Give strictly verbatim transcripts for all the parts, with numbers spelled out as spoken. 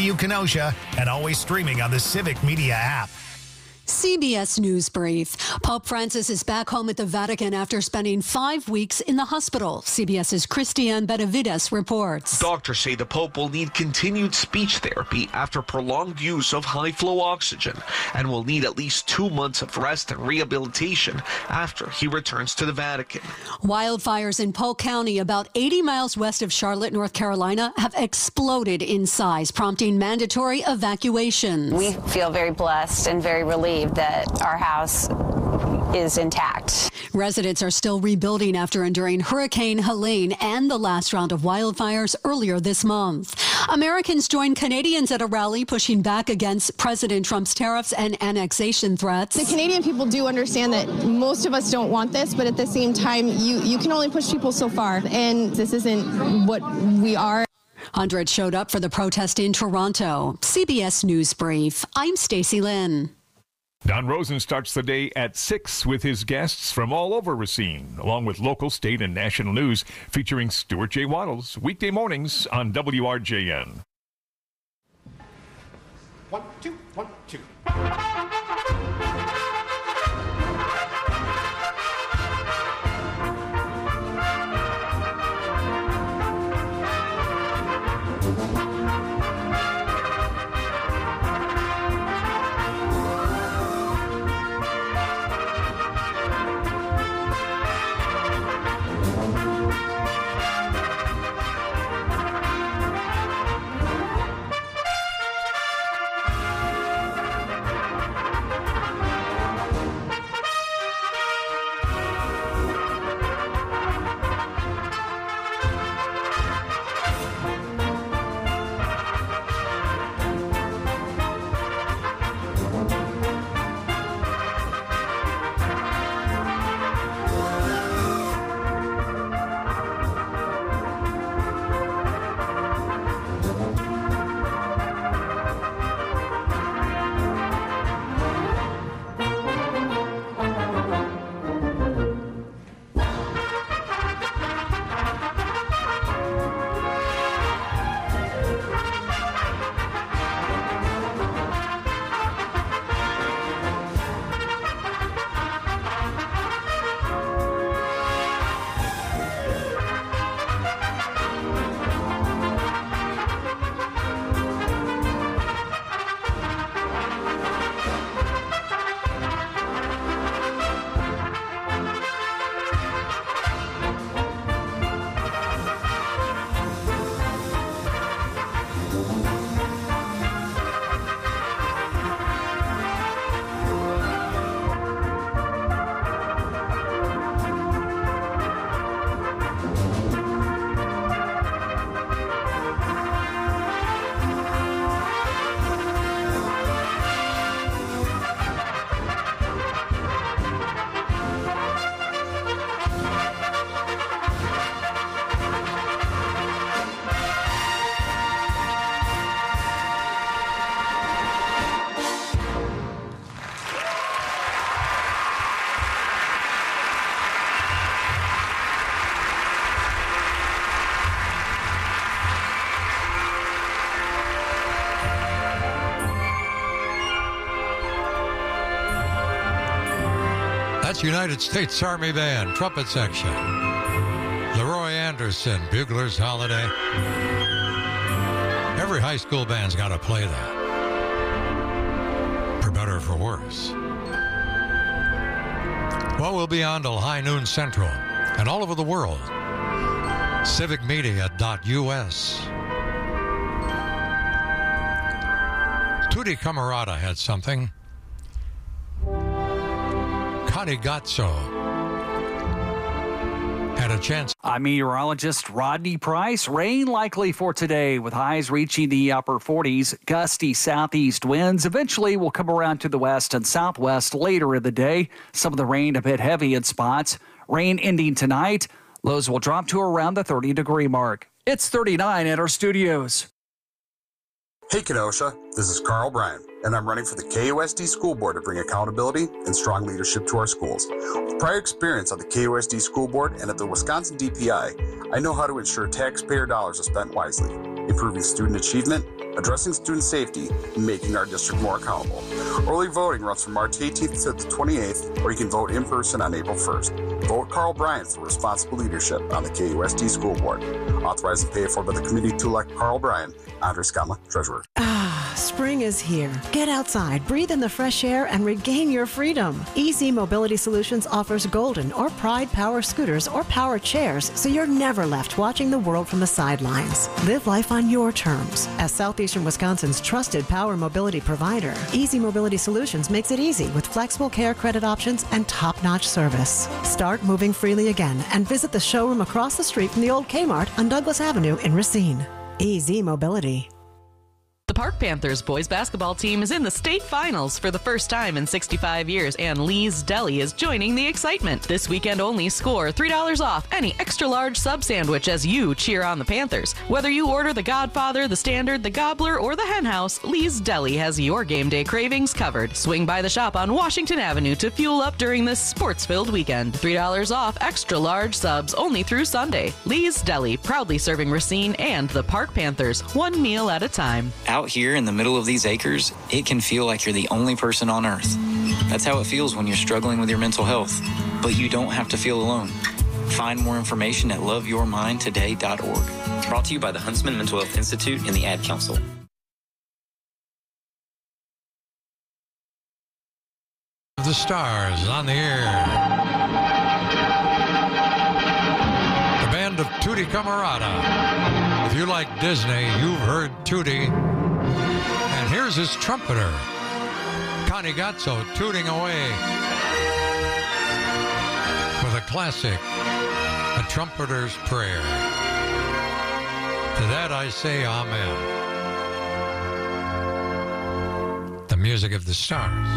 W Kenosha and always streaming on the Civic Media app. C B S News Brief. Pope Francis is back home at the Vatican after spending five weeks in the hospital. CBS's Christiane Benavides reports. Doctors say the Pope will need continued speech therapy after prolonged use of high-flow oxygen and will need at least two months of rest and rehabilitation after he returns to the Vatican. Wildfires in Polk County, about eighty miles west of Charlotte, North Carolina, have exploded in size, prompting mandatory evacuations. We feel very blessed and very relieved that our house is intact. Residents are still rebuilding after enduring Hurricane Helene and the last round of wildfires earlier this month. Americans joined Canadians at a rally pushing back against President Trump's tariffs and annexation threats. The Canadian people do understand that most of us don't want this, but at the same time, you, you can only push people so far, and this isn't what we are. Hundreds showed up for the protest in Toronto. C B S News Brief. I'm Stacey Lynn. Don Rosen starts the day at six with his guests from all over Racine, along with local, state, and national news featuring Stuart J. Waddles, weekday mornings on W R J N. One, two, one, two. That's United States Army Band, trumpet section. Leroy Anderson, Bugler's Holiday. Every high school band's got to play that, for better or for worse. Well, we'll be on till high noon Central and all over the world. civic media dot U S. Tutti Camarata had something. Connie Gazzo had a chance. I'm meteorologist Rodney Price. Rain likely for today with highs reaching the upper forties. Gusty southeast winds eventually will come around to the west and southwest later in the day. Some of the rain a bit heavy in spots. Rain ending tonight. Lows will drop to around the thirty degree mark. It's thirty-nine at our studios. Hey Kenosha, this is Carl Bryan, and I'm running for the K U S D School Board to bring accountability and strong leadership to our schools. With prior experience on the K U S D School Board and at the Wisconsin D P I, I know how to ensure taxpayer dollars are spent wisely. If improving student achievement, addressing student safety, and making our district more accountable. Early voting runs from March eighteenth to the twenty-eighth, or you can vote in person on April first. Vote Carl Bryan for responsible leadership on the K U S D School Board. Authorized and paid for by the committee to elect Carl Bryan. Andre Scotland, Treasurer. Ah, spring is here. Get outside, breathe in the fresh air, and regain your freedom. Easy Mobility Solutions offers Golden or Pride Power scooters or power chairs, so you're never left watching the world from the sidelines. Live life on your terms. As Southeastern Wisconsin's trusted power mobility provider, Easy Mobility Solutions makes it easy with flexible care credit options and top-notch service. Start moving freely again and visit the showroom across the street from the old Kmart on Douglas Avenue in Racine. Easy Mobility. The Park Panthers boys basketball team is in the state finals for the first time in sixty-five years, and Lee's Deli is joining the excitement. This weekend only, score three dollars off any extra-large sub sandwich as you cheer on the Panthers. Whether you order the Godfather, the Standard, the Gobbler, or the Hen House, Lee's Deli has your game day cravings covered. Swing by the shop on Washington Avenue to fuel up during this sports-filled weekend. three dollars off extra-large subs only through Sunday. Lee's Deli, proudly serving Racine and the Park Panthers, one meal at a time. Out here in the middle of these acres, it can feel like you're the only person on earth. That's how it feels when you're struggling with your mental health. But you don't have to feel alone. Find more information at love your mind today dot org. Brought to you by the Huntsman Mental Health Institute and the Ad Council. The Stars on the air. The band of Tutti Camarata. If you like Disney, you've heard Tutti. And here's his trumpeter, Connie Gazzo, tooting away with a classic, A Trumpeter's Prayer. To that I say amen. The music of the Stars.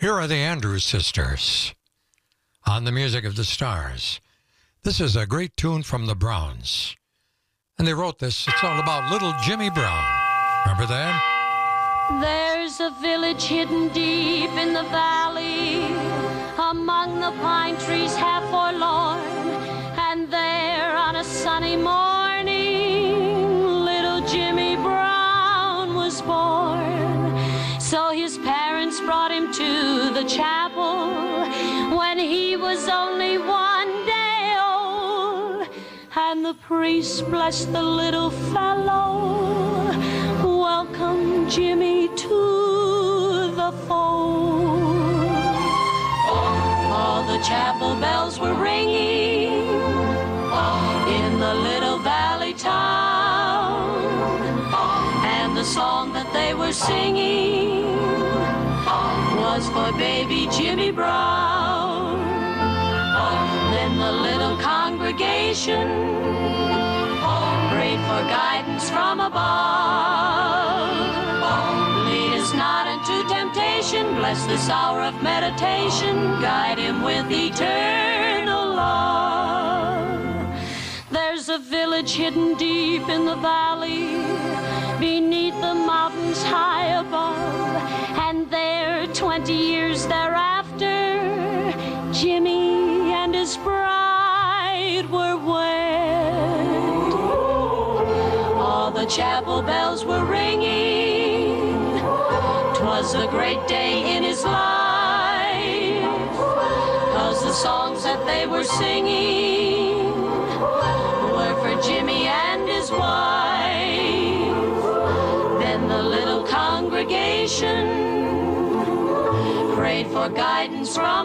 Here are the Andrews Sisters on the Music of the Stars. This is a great tune from the Browns. And they wrote this. It's all about little Jimmy Brown. Remember that? There's a village hidden deep in the valley, among the pine trees half forlorn. And there on a sunny morning, little Jimmy Brown was born. So his parents brought him to the chapel when he was only one day old. And the priest blessed the little fellow, welcome Jimmy to the fold. All the chapel bells were ringing in the little valley town, and the song that they were singing was for baby Jimmy Brown. Then the little congregation prayed for guidance from above. Lead us not into temptation, bless this hour of meditation, guide him with eternal love. There's a village hidden deep in the valley, beneath the mountains high above, and there, twenty years thereafter, Jimmy and his bride were wed. All the chapel bells were ringing, 'twas a great day in his life, 'cause the songs that they were singing were for Jimmy and his wife. Then the little congregation prayed for guidance from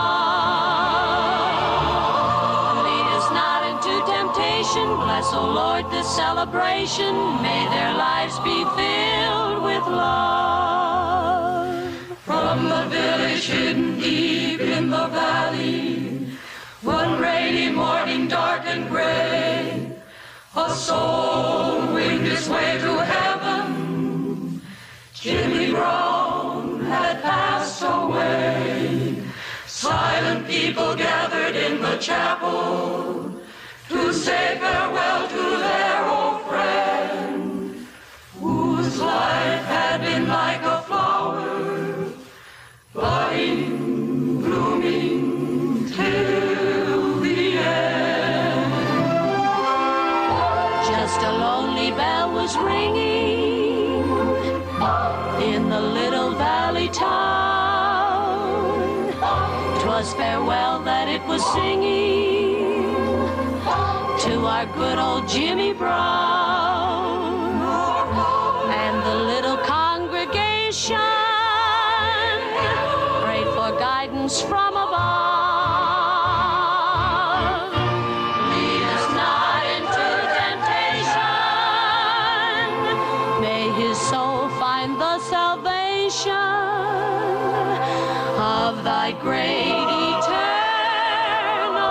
above. Lead us not into temptation, bless, O Lord, this celebration. May their lives be filled with love. From the village hidden deep in the valley, one rainy morning dark and gray, a soul winged its way to heaven. Jimmy Brown had passed away. Silent people gathered in the chapel to say farewell to their old friend, whose life had been like a flower, budding, blooming till the end. Just a lonely bell was ringing in the little valley town. 'Twas farewell that it was singing to our good old Jimmy Brown. And the little congregation prayed for guidance from above. Lead us not into temptation, may his soul find the salvation of thy great eternal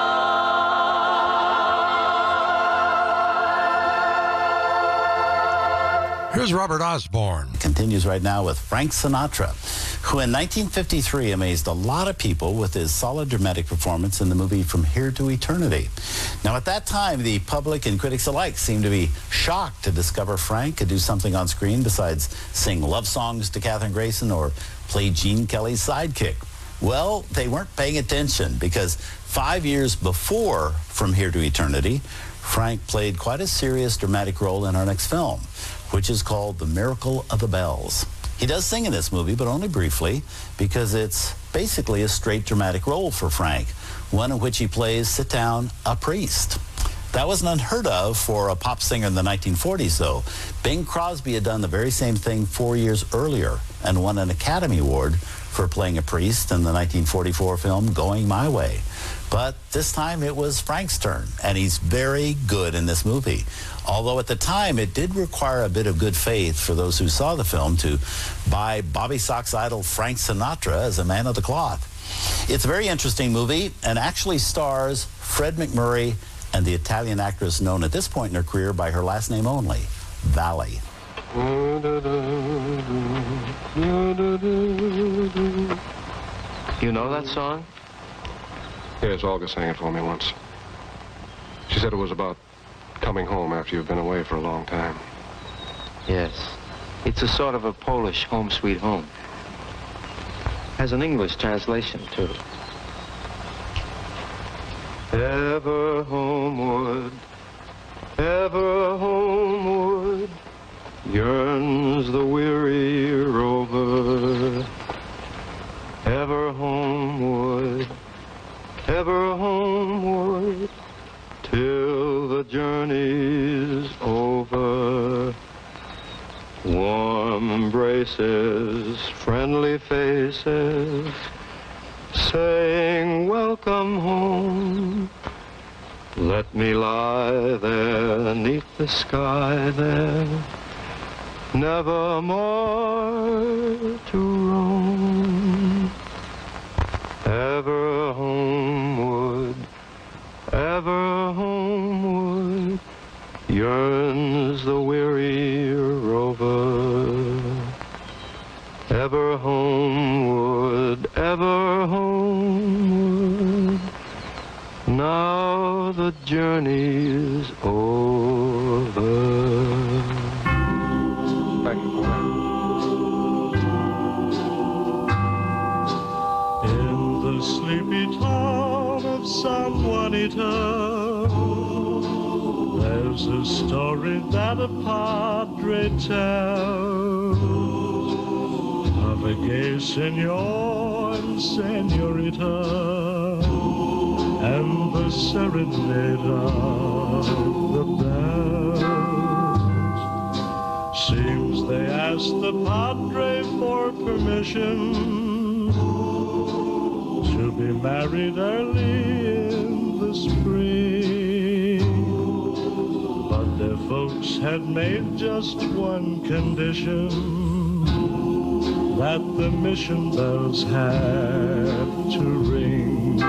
love. Here's Robert Osborne. Continues right now with Frank Sinatra, who in nineteen fifty-three amazed a lot of people with his solid dramatic performance in the movie From Here to Eternity. Now, at that time, the public and critics alike seemed to be shocked to discover Frank could do something on screen besides sing love songs to Katherine Grayson or play Gene Kelly's sidekick. Well, they weren't paying attention, because five years before From Here to Eternity, Frank played quite a serious dramatic role in our next film, which is called The Miracle of the Bells. He does sing in this movie, but only briefly, because it's basically a straight dramatic role for Frank, one in which he plays, sit down, a priest. That wasn't unheard of for a pop singer in the nineteen forties, though. Bing Crosby had done the very same thing four years earlier and won an Academy Award for playing a priest in the nineteen forty-four film Going My Way. But this time it was Frank's turn, and he's very good in this movie. Although at the time it did require a bit of good faith for those who saw the film to buy Bobby Sox idol Frank Sinatra as a man of the cloth. It's a very interesting movie and actually stars Fred McMurray and the Italian actress known at this point in her career by her last name only, Valley. You know that song? Yes, Olga sang it for me once. She said it was about coming home after you've been away for a long time. Yes. It's a sort of a Polish home sweet home. Has an English translation, too. Ever homeward, ever homeward, yearns the weary rover. Ever homeward, ever homeward, till the journey's over. Warm embraces, friendly faces, saying welcome home. Let me lie there neath the sky there, never more to roam. Ever homeward, ever homeward, yearns the weary rover. Ever homeward, ever homeward, now the journey's over. Thank you. In the sleepy town of San Juanito, there's a story that a padre tells of a gay senor and senorita and the serenade of the bells. Seems they asked the padre for permission to be married early in the spring, but their folks had made just one condition, that the mission bells had to ring.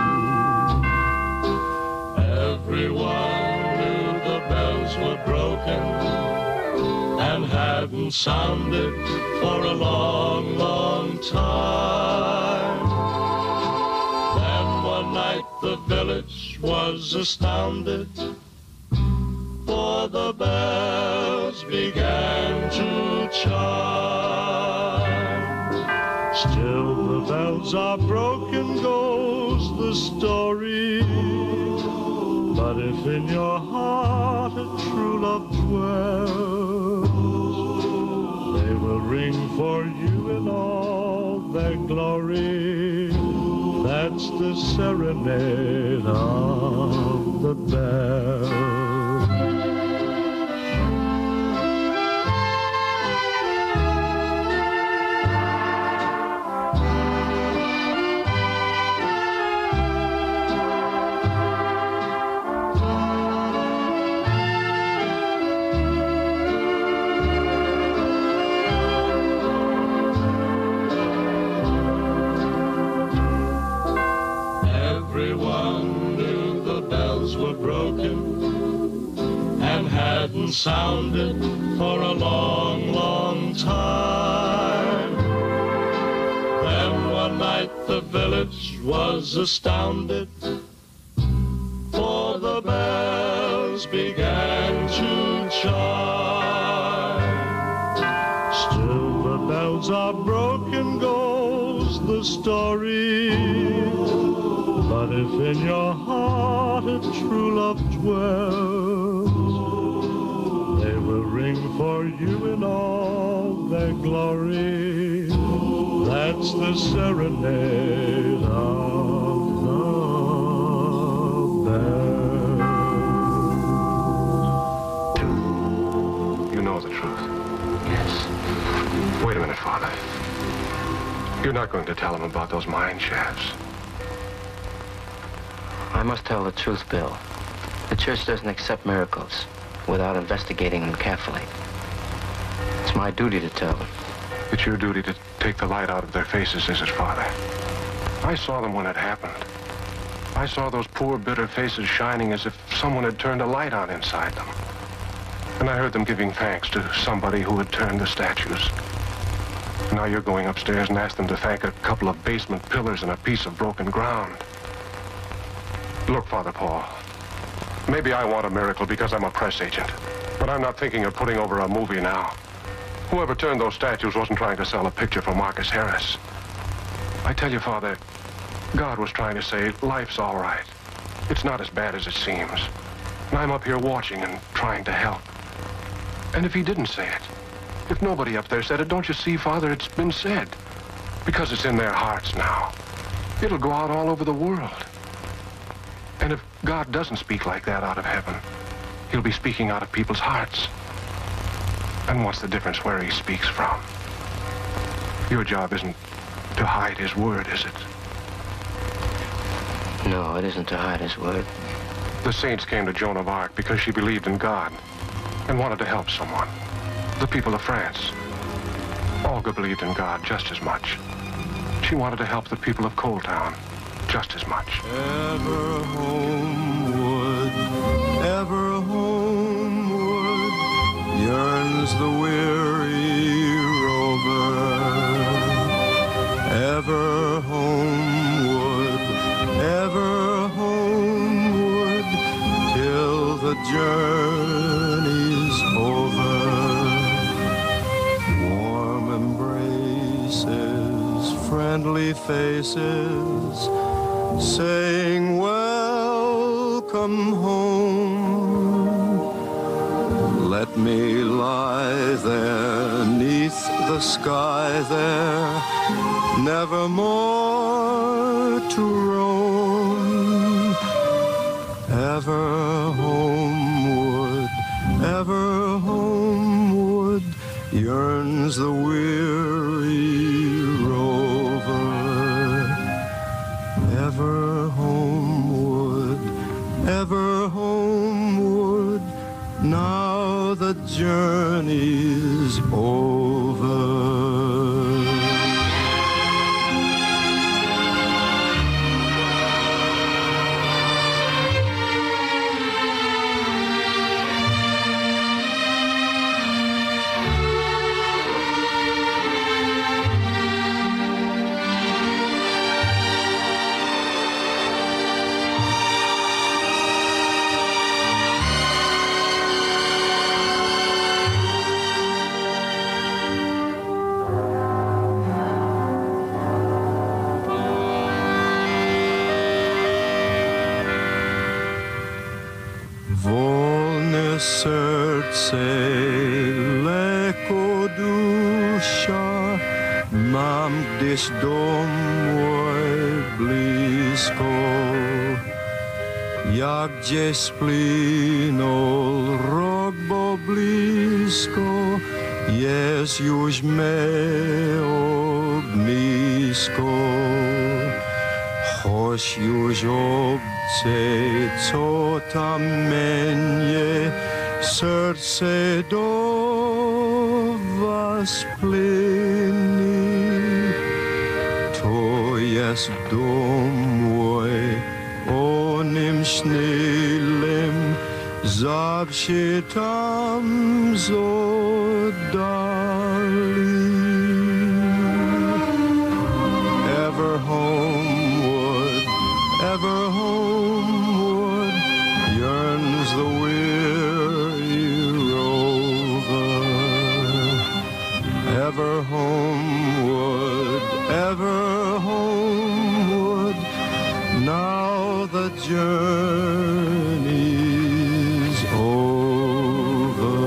Everyone knew the bells were broken and hadn't sounded for a long, long time. Then one night the village was astounded, for the bells began to chime. Still the bells are broken, goes the story, but if in your heart a true love dwells, they will ring for you in all their glory. That's the serenade of the bells. Hadn't sounded for a long, long time. Then one night the village was astounded, for the bells began to chime. Still the bells are broken, goes the story, but if in your heart a true love dwells, they will ring for you in all their glory. That's the serenade of the bells. You know the truth. Yes. Wait a minute, Father. You're not going to tell him about those mine shafts. I must tell the truth, Bill. The church doesn't accept miracles without investigating them carefully. It's my duty to tell them. It's your duty to take the light out of their faces, is it, Father? I saw them when it happened. I saw those poor, bitter faces shining as if someone had turned a light on inside them. And I heard them giving thanks to somebody who had turned the statues. Now you're going upstairs and ask them to thank a couple of basement pillars and a piece of broken ground. Look, Father Paul, maybe I want a miracle because I'm a press agent, but I'm not thinking of putting over a movie now. Whoever turned those statues wasn't trying to sell a picture for Marcus Harris. I tell you, Father, God was trying to say life's all right. It's not as bad as it seems. And I'm up here watching and trying to help. And if he didn't say it, if nobody up there said it, don't you see, Father, it's been said. Because it's in their hearts now. It'll go out all over the world. And if God doesn't speak like that out of heaven, he'll be speaking out of people's hearts. And what's the difference where he speaks from? Your job isn't to hide his word, is it? No, it isn't to hide his word. The saints came to Joan of Arc because she believed in God and wanted to help someone. The people of France. Olga believed in God just as much. She wanted to help the people of Coal Town just as much. Ever homeward, ever homeward, yearns the weary rover. Ever homeward, ever homeward, till the journey's over. Warm embraces, friendly faces, saying welcome home. Let me lie there neath the sky there, never more to roam. Ever homeward, ever homeward, yearns the weary rover. Ever homeward, ever homeward, now the journey's over. Wolne serce lekko dusza, mam gdzieś dom mój blisko. Jak gdzieś spłynął rok, bo blisko jest już me ognisko. Choć już obce, co tam mnie, serce do was płynie. To jest dom mój, o nim śniłem, zawsze tam z oddali. Ever homeward, ever homeward, yearns the weary rover. Ever homeward, ever homeward, now the journey's over.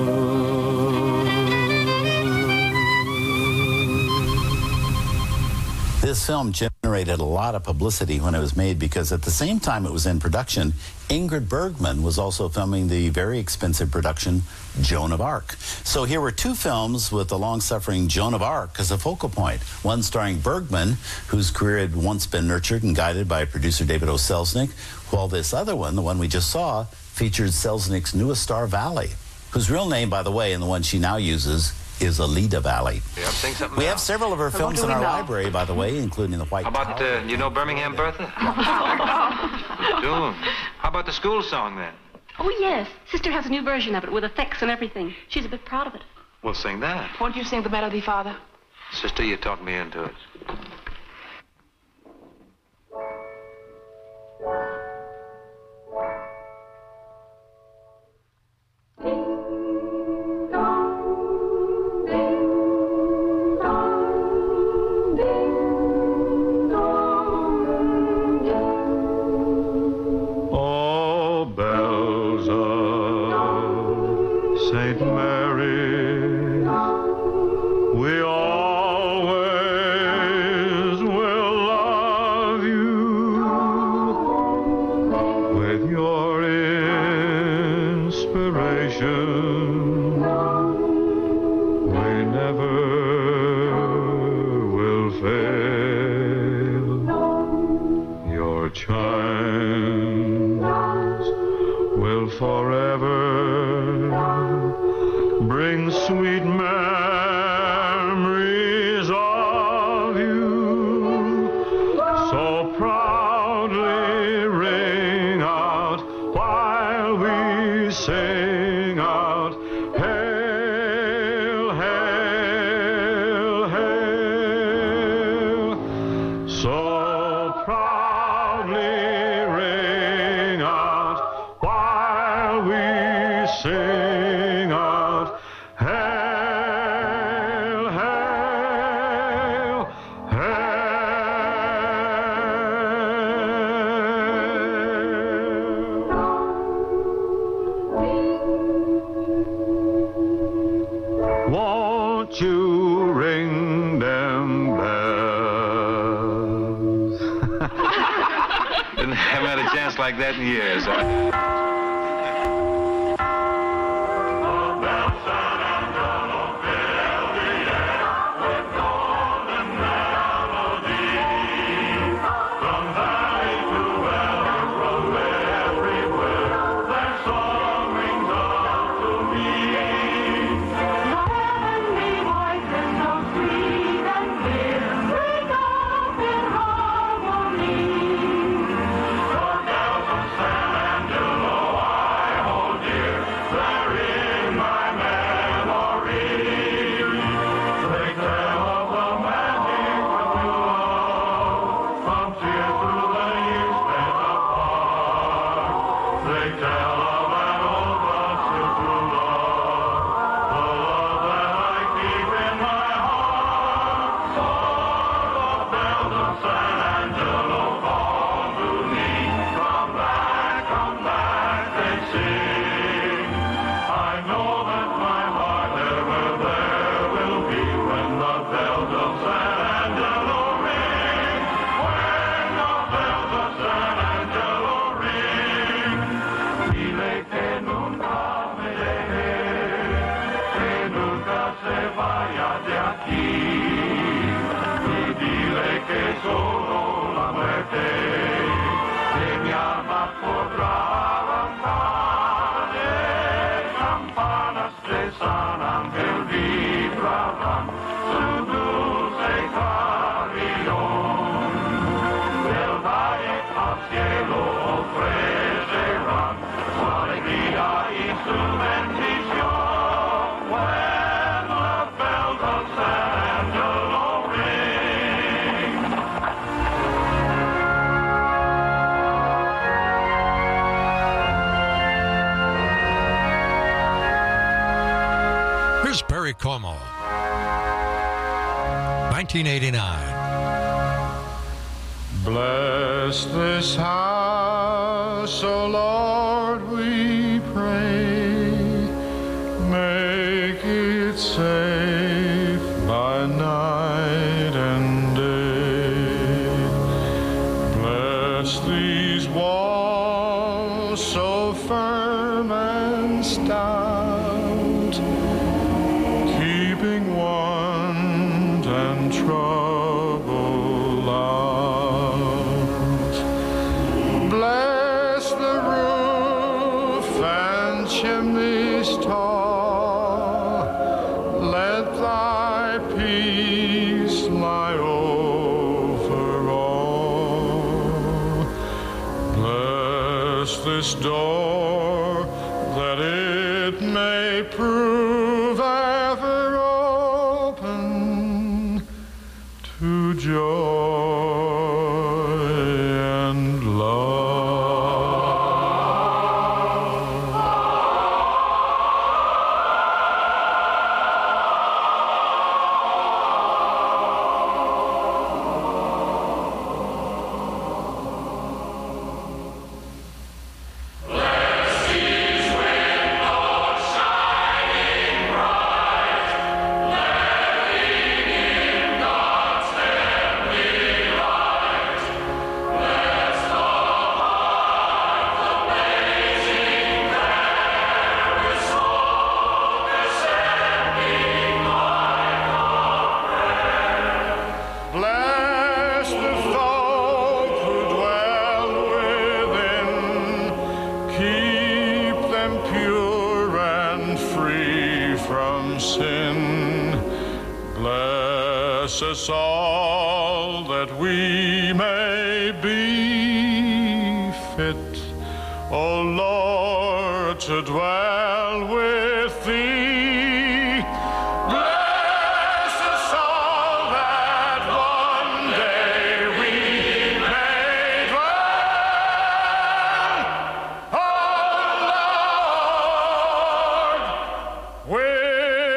This film generated a lot of publicity when it was made because at the same time it was in production, Ingrid Bergman was also filming the very expensive production Joan of Arc. So here were two films with the long-suffering Joan of Arc as a focal point. One starring Bergman, whose career had once been nurtured and guided by producer David O. Selznick, while this other one, the one we just saw, featured Selznick's newest star, Valley, whose real name, by the way, and the one she now uses, is Alida Valley. Yeah, think something we now. have several of her films in our know? library, by the way, including The White How about, uh, you know Birmingham Bertha? Doom. How about the school song, then? Oh, yes. Sister has a new version of it with effects and everything. She's a bit proud of it. Well, sing that. Won't you sing the melody, Father? Sister, you talked me into it. All bells of Saint Mary, we always will love you with your inspiration. We never will fail. Your chimes will forever bring sweet memories of you. So proudly ring out while we sing out, hail, hail, hail. So proudly ring out while we sing out, hail, hail, hail. Won't you ring them bells? Didn't haven't had a chance like that in years. Huh? Here's Perry Como, nineteen eighty-nine. Bless this house, O Lord, we pray. Make it safe by night and day. Bless these walls so firm and stout, keeping want and trouble out. Bless the roof and chimneys tall. Let Bless this door that it may prove ever open to joy and us all that we may be fit, O Lord, to dwell with Thee. Bless us all that one day we may dwell, O Lord, with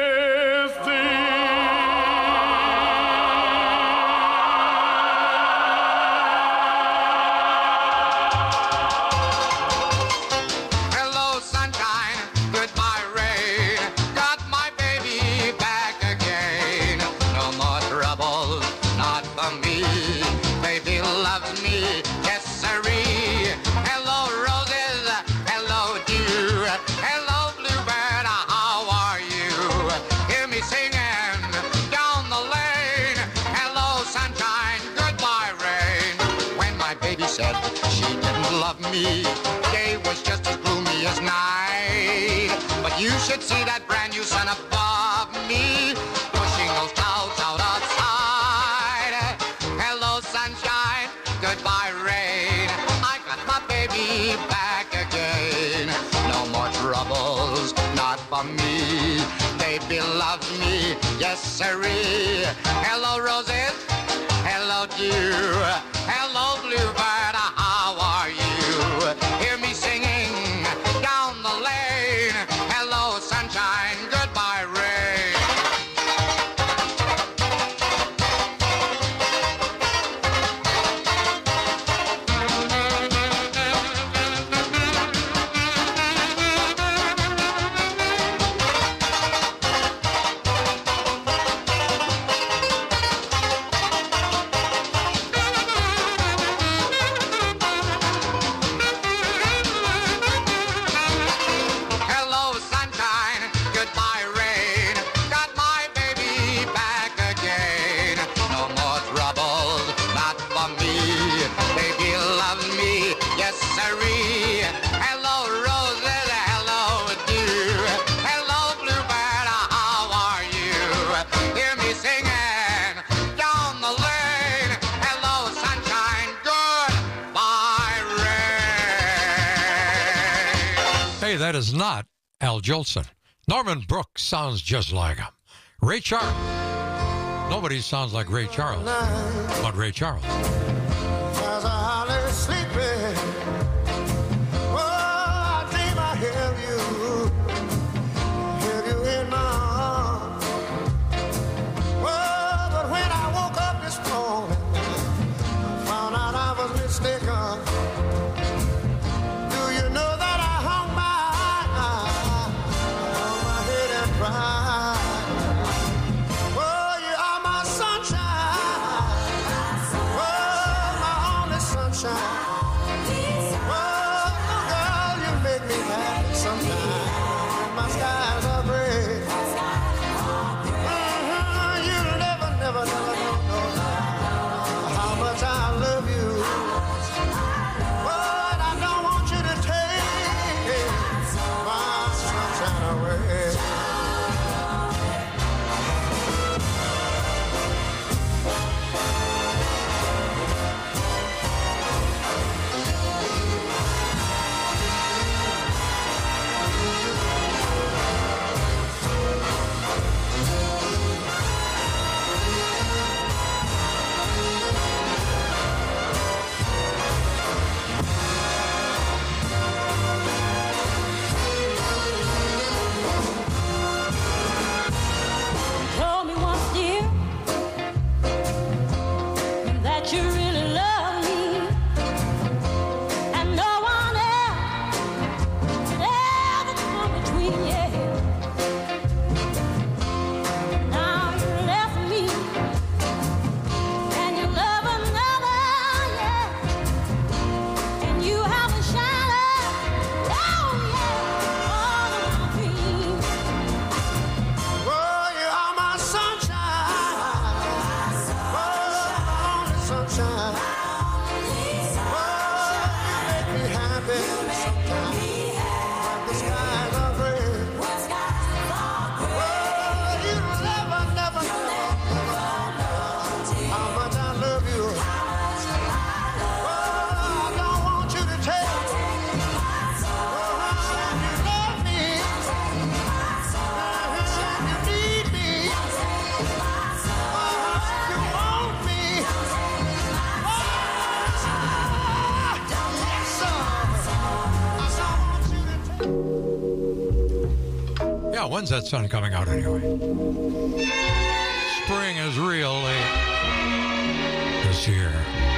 me. Day was just as gloomy as night, but you should see that brand new sun above me, pushing those clouds out outside. Hello sunshine, goodbye rain, I got my baby back again. No more troubles, not for me. Baby loves me, yes sirree. Hello roses, hello dew, hello bluebird, how are you? Hear me singing down the lane. Hello, sunshine, goodbye, rain. That is not Al Jolson. Norman Brooks sounds just like him. Ray Charles. Nobody sounds like Ray Charles, but Ray Charles. As I lay sleeping, oh, I dream I have you, have you in my arms. Oh, but when I woke up this morning, I found out I was mistaken. Do you know that? Yeah, when's that sun coming out anyway? Spring is real late this year.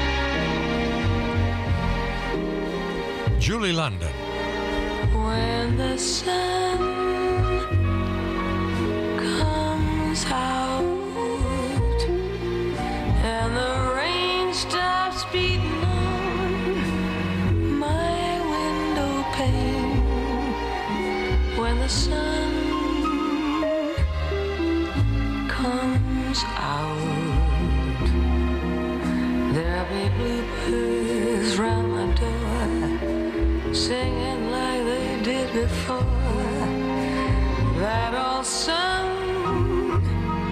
Julie London. When the sun comes out and the rain stops beating on my window pane, when the sun comes out, there'll be bluebirds round my door, singing like they did before. That old sun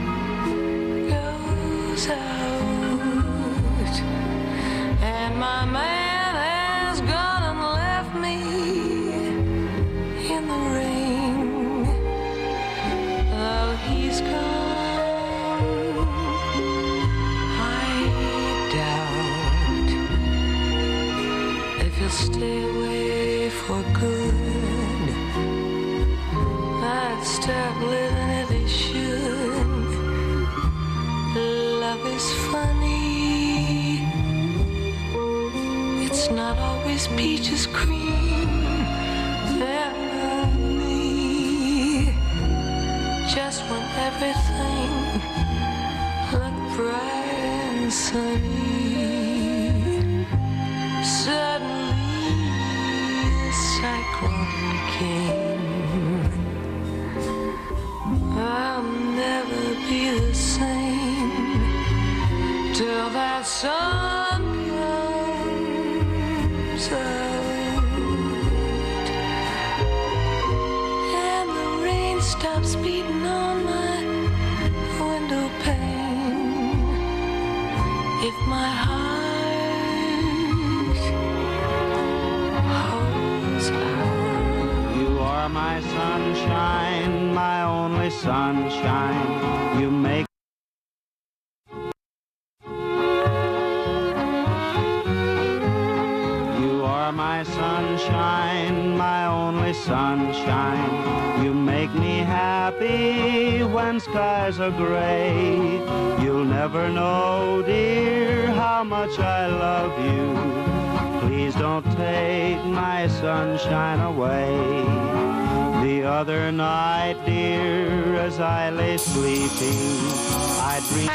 goes out, and my man has gone and left me in the rain. Oh, he's gone, I doubt if he'll stay away for good. I'd stop living if he should. Love is funny, it's not always peaches cream and me. Just when everything looked bright and sunny, suddenly a cyclone came. I'll never be the same till that sun comes out and the rain stops beating on my window pane. If my heart holds out, you are my sunshine, my only sunshine. You make You are my sunshine, my only sunshine. You make me happy when skies are gray. You'll never know, dear, how much I love you. Please don't take my sunshine away. The other night, dear, as I lay sleeping, I dreamed.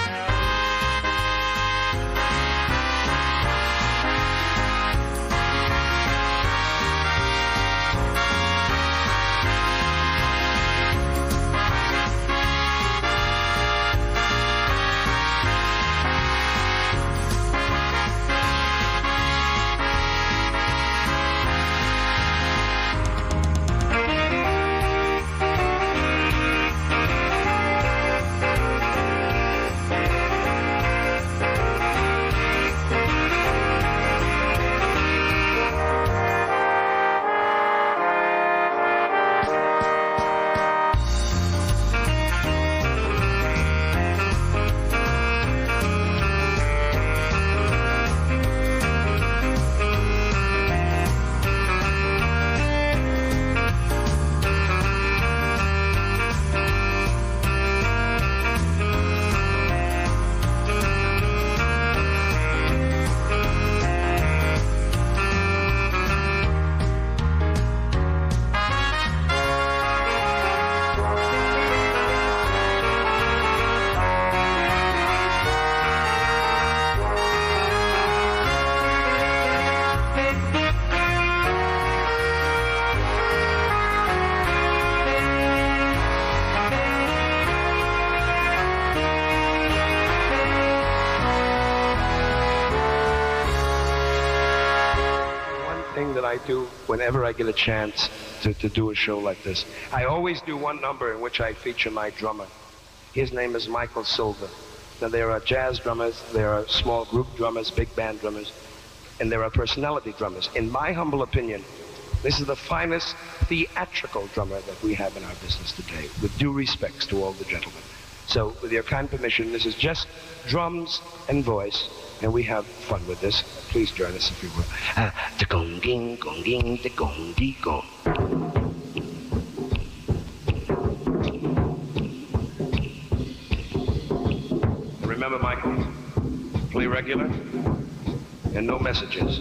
I do whenever I get a chance to, to do a show like this. I always do one number in which I feature my drummer. His name is Michael Silva. Now, there are jazz drummers, there are small group drummers, big band drummers, and there are personality drummers. In my humble opinion, this is the finest theatrical drummer that we have in our business today, with due respects to all the gentlemen. So, with your kind permission, this is just drums and voice, and we have fun with this. Please join us if you will. Uh, Remember, Michael, play regular and no messages.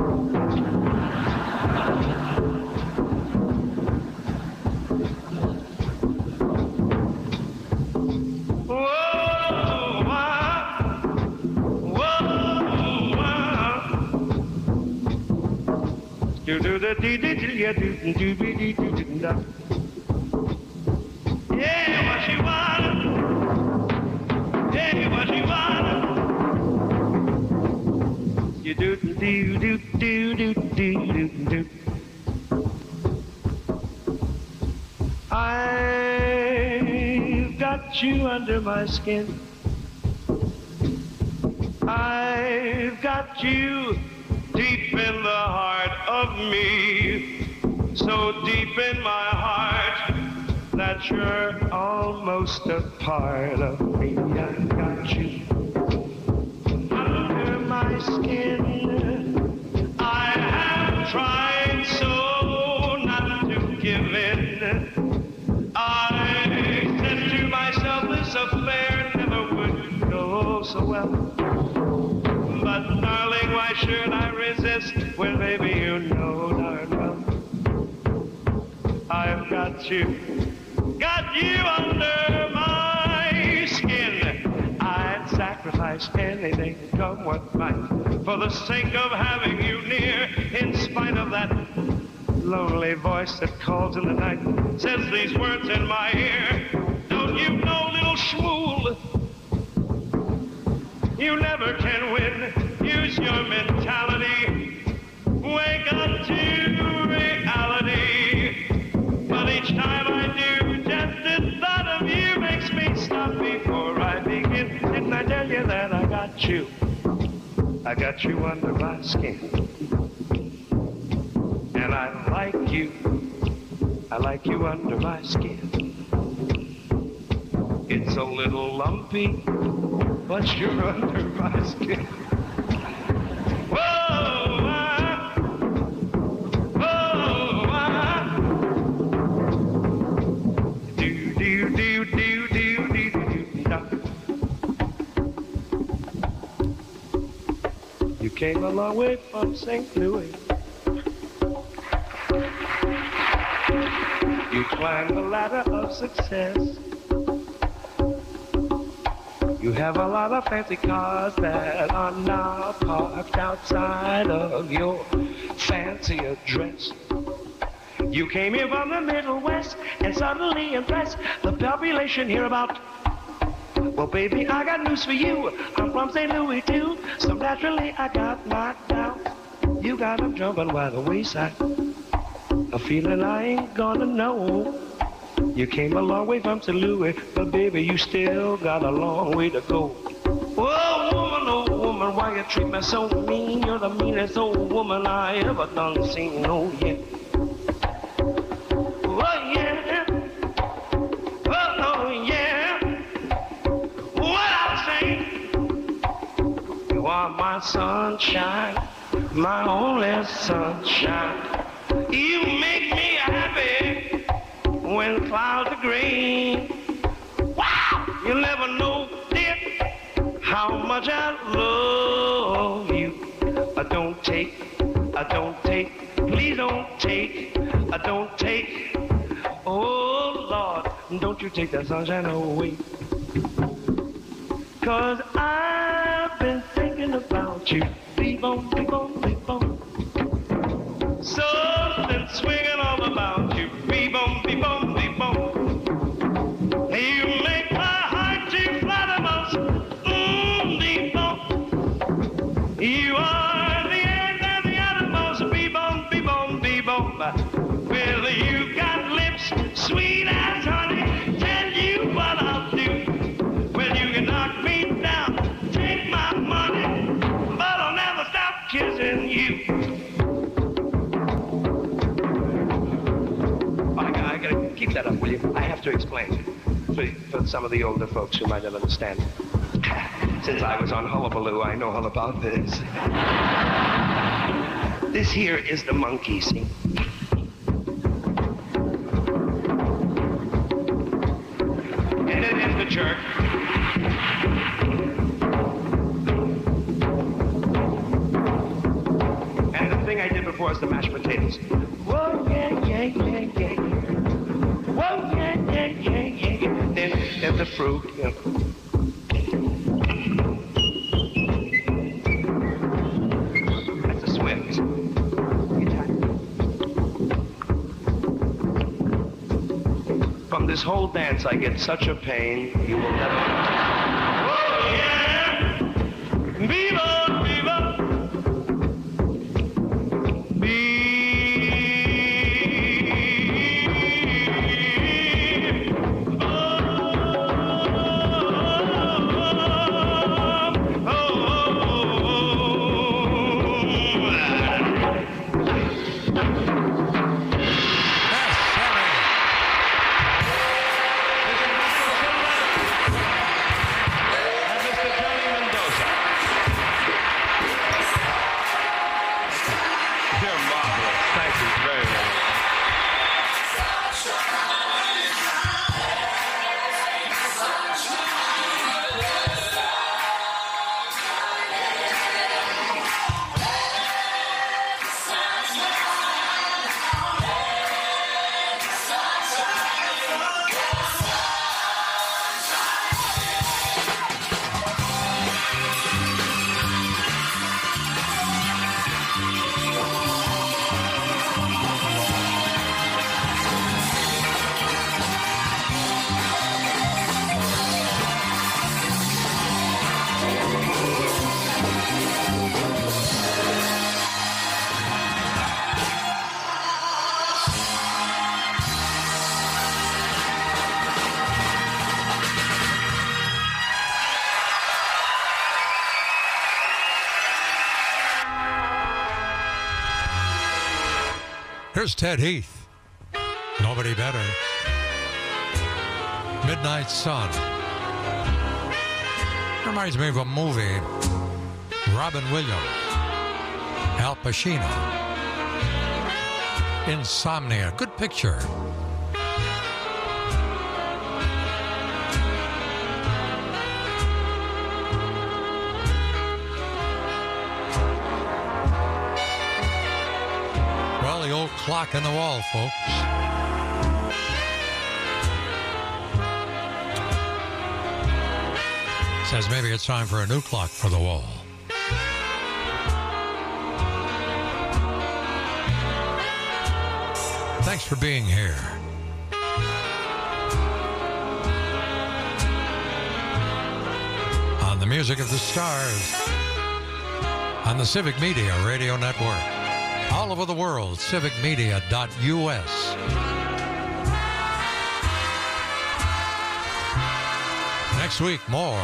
Do do do do do do yeah do do do do do do do. Yeah, what she wanna? Yeah, what she wanna? You do do do do do do do do. I've got you under my skin. I've got you deep in the heart of me, so deep in my heart that you're almost a part of me. I got you under my skin. I have tried so not to give in. I said to myself this affair never would go so well. But darling, why should I resist when baby you know darn well I've got you, got you under my skin. I'd sacrifice anything, come what might, for the sake of having you near, in spite of that lonely voice that calls in the night, says these words in my ear. Don't you know, little schmool, you never can win. Use your mentality. Wake up to reality. But each time I do, just the thought of you makes me stop before I begin. Didn't I tell you that I got you? I got you under my skin. And I like you. I like you under my skin. It's a little lumpy, but you're under my skin. Whoa, ah, whoa, ah. Do, do, do, do, do, do, do, do. You came a long way from Saint Louis. You climbed the ladder of success. You have a lot of fancy cars that are now parked outside of your fancy address. You came here from the Middle West and suddenly impressed the population here about. Well, baby, I got news for you. I'm from Saint Louis, too, so naturally I got knocked down. You got them jumping by the wayside, a feeling I ain't gonna know. You came a long way from Saint Louis, but baby, you still got a long way to go. Oh, woman, oh, woman, why you treat me so mean? You're the meanest old woman I ever done seen, oh, yeah. Oh, yeah. Oh, oh, yeah. What I say? You are my sunshine, my only sunshine. You make me happy when clouds are gray. Wow! You'll never know, dear, how much I love you. I don't take, I don't take, please don't take, I don't take. Oh, Lord, don't you take that sunshine away. Cause I've been thinking about you. Beep-boom, beep-boom, beep-boom. Something swinging all about you. Beep-boom, beep-boom, beep-boom. You make my heart tick flutter-most. Mmm, beep-boom. You are the end and the uttermost. Beep-boom, beep-boom, beep-boom. Well, you got lips sweet as honey. Tell you what I'll do. Well, you can knock me down, take my money, but I'll never stop kissing you. Keep that up, will you? I have to explain for, for some of the older folks who might not understand. Since I was on Hullabaloo, I know all about this. This here is the monkey, see? And it is the jerk. was the mashed potatoes. Whoa, yeah, yeah, yeah, yeah. Whoa, yeah, yeah, yeah, yeah, yeah. Then, then the fruit, you know. That's the Swift. From this whole dance, I get such a pain, you will never... Oh, yeah! Viva, viva! Here's Ted Heath. Nobody better. Midnight Sun. Reminds me of a movie. Robin Williams. Al Pacino. Insomnia. Good picture. The old clock in the wall, folks. Says maybe it's time for a new clock for the wall. Thanks for being here. On the Music of the Stars. On the Civic Media Radio Network. All over the world, civic media dot U S. Next week, more.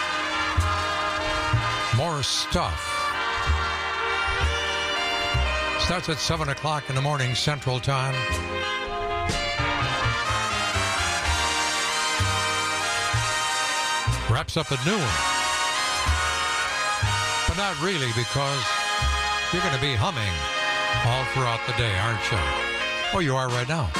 More stuff. Starts at seven o'clock in the morning, Central Time. Wraps up at noon. But not really, because you're going to be humming all throughout the day, aren't you? Oh, you are right now.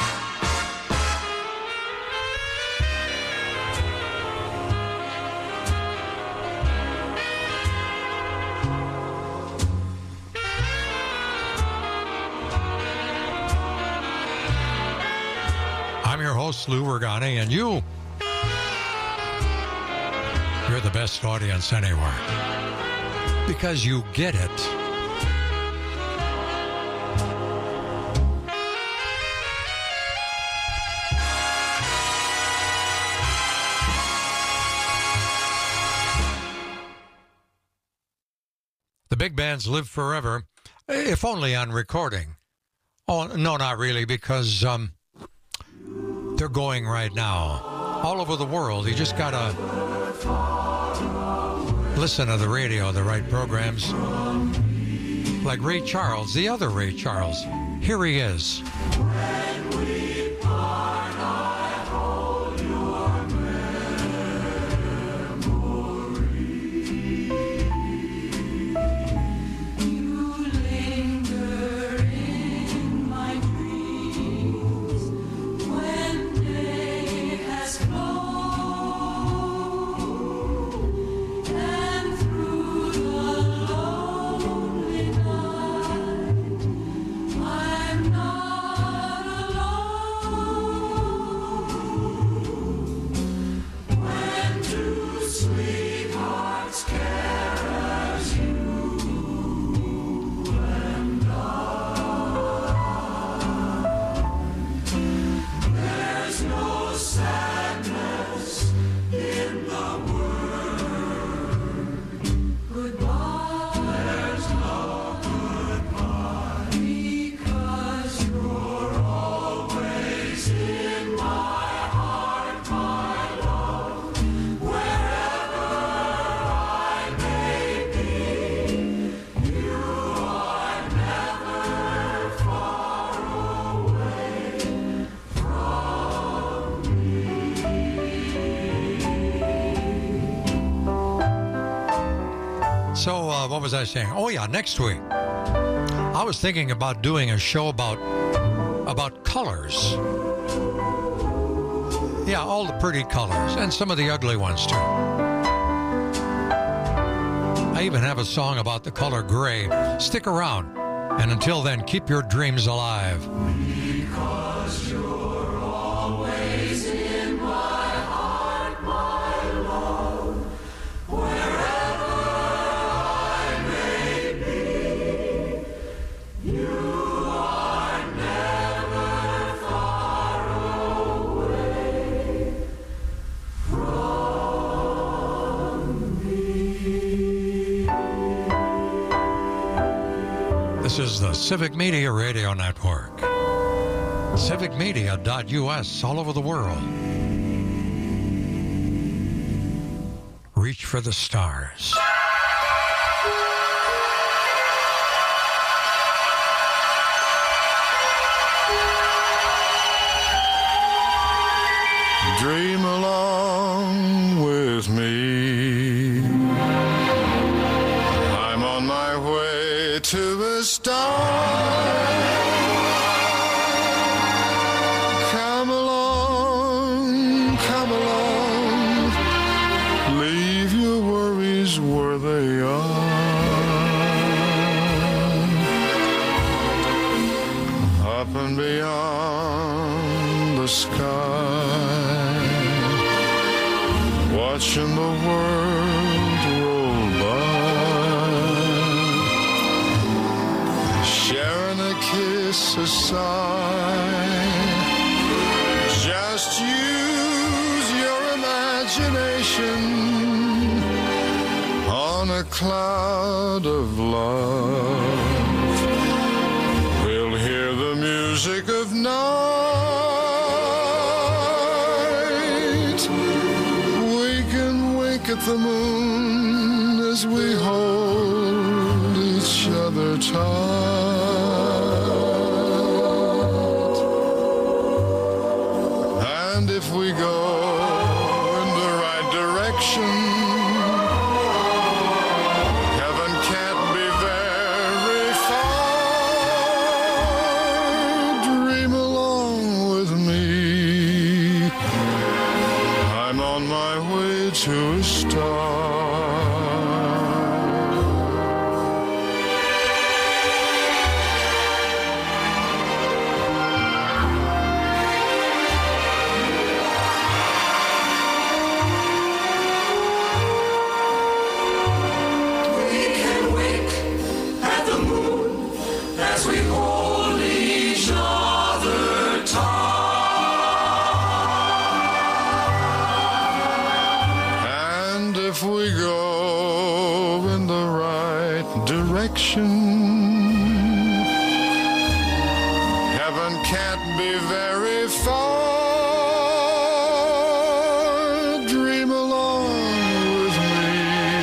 I'm your host, Lou Ragani, and you, you're the best audience anywhere. Because you get it. Big bands live forever, if only on recording. Oh, no, not really, because um, they're going right now. All over the world. You just got to listen to the radio, the right programs. Like Ray Charles, the other Ray Charles. Here he is. So, uh, what was I saying? Oh, yeah, next week. I was thinking about doing a show about about colors. Yeah, all the pretty colors, and some of the ugly ones, too. I even have a song about the color gray. Stick around, and until then, keep your dreams alive. Because you're always in my heart, my love, wherever I may be, you are never far away from me. This is the Civic Media Radio Network. civic media dot U S, all over the world. Reach for the stars. Dream along with me. I'm on my way to a star. Come along, come along. Leave your worries where they are. Up and beyond the sky, watching the world roll by, sharing a kiss, a sigh. Just use your imagination on a cloud of love. We'll hear the music of night. We can wink at the moon as we hold each other tight. And if we go in the right direction, heaven can't be very far. Dream along with me. I'm on my way to a star. We can wink at the moon as we hold each other tight. And if we go in the right direction, heaven can't be very far. Dream along with me.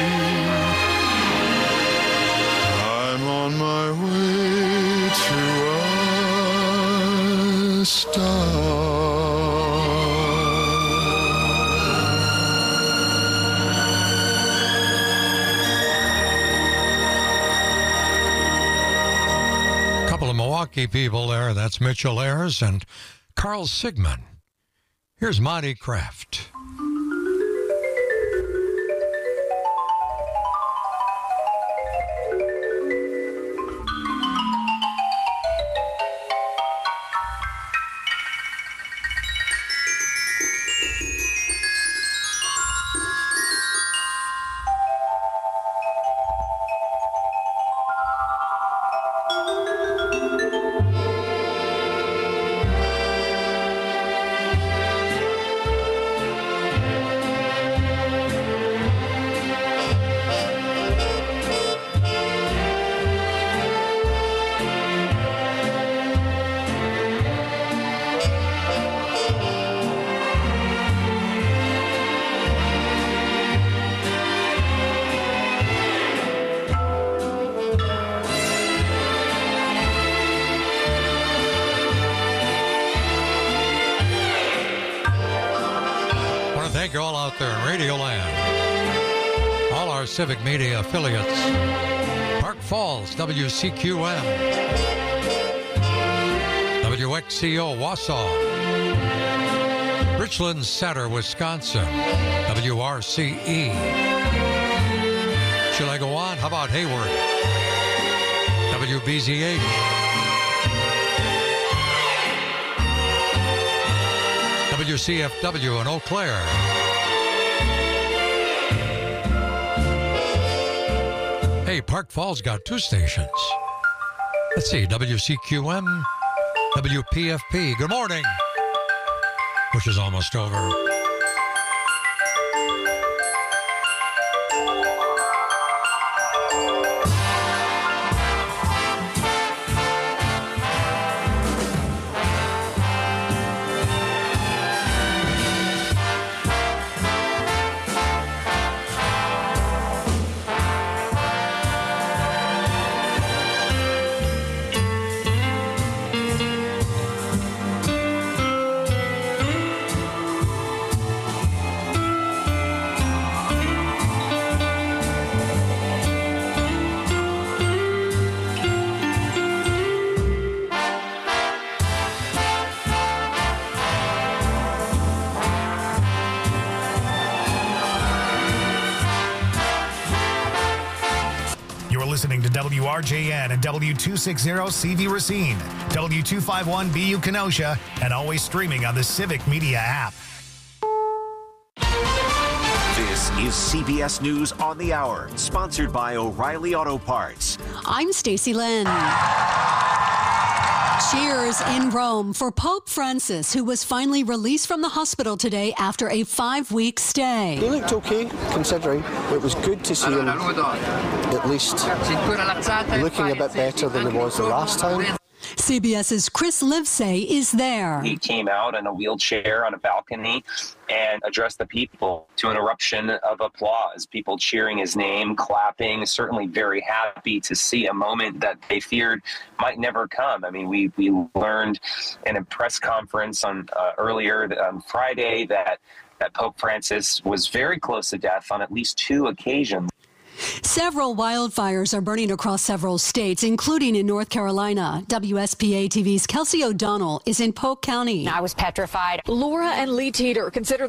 I'm on my way to a star. Couple of Milwaukee people there. That's Mitchell Ayers and Carl Sigmund. Here's Monty Kraft. Thank you all out there in Radio Land, all all our Civic Media affiliates. Park Falls, W C Q M. W X C O, Wausau. Richland Center, Wisconsin. W R C E. Should I go on? How about Hayward? W B Z H. W C F W in Eau Claire. Hey, Park Falls got two stations. Let's see, W C Q M, W P F P. Good morning, which is almost over. Listening to W R J N and W two sixty C V Racine, W two fifty-one B U Kenosha, and always streaming on the Civic Media app. This is C B S News on the Hour, sponsored by O'Reilly Auto Parts. I'm Stacey Lynn. Cheers in Rome for Pope Francis, who was finally released from the hospital today after a five-week stay. He looked okay, considering it was good to see him at least looking a bit better than he was the last time. CBS's Chris Livesay is there. He came out in a wheelchair on a balcony and addressed the people to an eruption of applause, people cheering his name, clapping, certainly very happy to see a moment that they feared might never come. I mean, we, we learned in a press conference on uh, earlier on Friday that, that Pope Francis was very close to death on at least two occasions. Several wildfires are burning across several states, including in North Carolina. W S P A T V's Kelsey O'Donnell is in Polk County. I was petrified. Laura and Lee Teeter consider